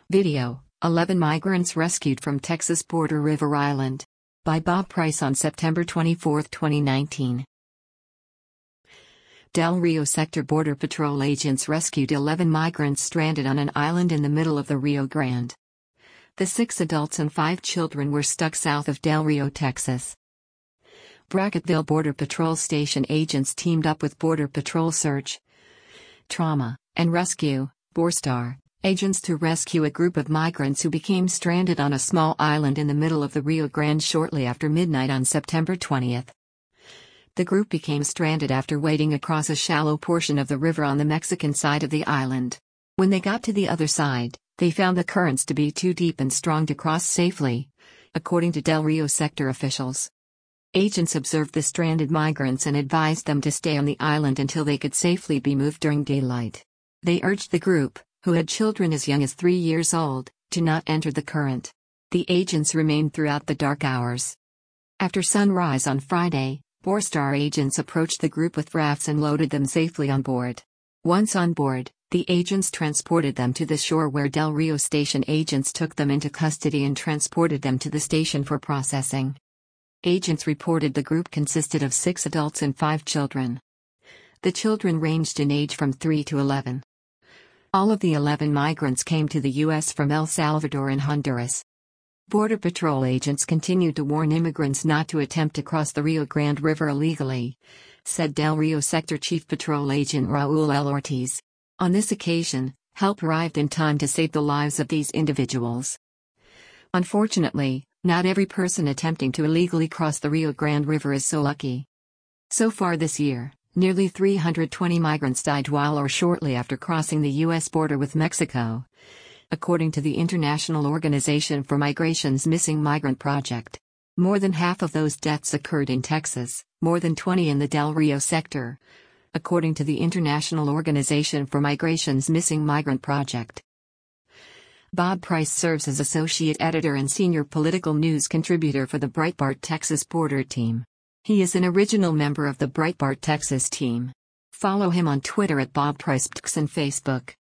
Video: 11 migrants rescued from Texas border River Island. By Bob Price on September 24, 2019. Del Rio Sector Border Patrol agents rescued 11 migrants stranded on an island in the middle of the Rio Grande. The 6 adults and 5 children were stuck south of Del Rio, Texas. Brackettville Border Patrol Station agents teamed up with Border Patrol Search, Trauma, and Rescue, BORSTAR, agents to rescue a group of migrants who became stranded on a small island in the middle of the Rio Grande shortly after midnight on September 20. The group became stranded after wading across a shallow portion of the river on the Mexican side of the island. When they got to the other side, they found the currents to be too deep and strong to cross safely, according to Del Rio sector officials. Agents observed the stranded migrants and advised them to stay on the island until they could safely be moved during daylight. They urged the group, who had children as young as 3 years old, to not enter the current. The agents remained throughout the dark hours. After sunrise on Friday, BORSTAR agents approached the group with rafts and loaded them safely on board. Once on board, the agents transported them to the shore where Del Rio station agents took them into custody and transported them to the station for processing. Agents reported the group consisted of 6 adults and 5 children. The children ranged in age from 3 to 11. All of the 11 migrants came to the U.S. from El Salvador and Honduras. Border Patrol agents continued to warn immigrants not to attempt to cross the Rio Grande River illegally, said Del Rio Sector Chief Patrol Agent Raul L. Ortiz. On this occasion, help arrived in time to save the lives of these individuals. Unfortunately, not every person attempting to illegally cross the Rio Grande River is so lucky. So far this year, nearly 320 migrants died while or shortly after crossing the U.S. border with Mexico, according to the International Organization for Migration's Missing Migrant Project. More than half of those deaths occurred in Texas, more than 20 in the Del Rio sector, according to the International Organization for Migration's Missing Migrant Project. Bob Price serves as associate editor and senior political news contributor for the Breitbart Texas Border Team. He is an original member of the Breitbart Texas team. Follow him on Twitter at BobPricePTX and Facebook.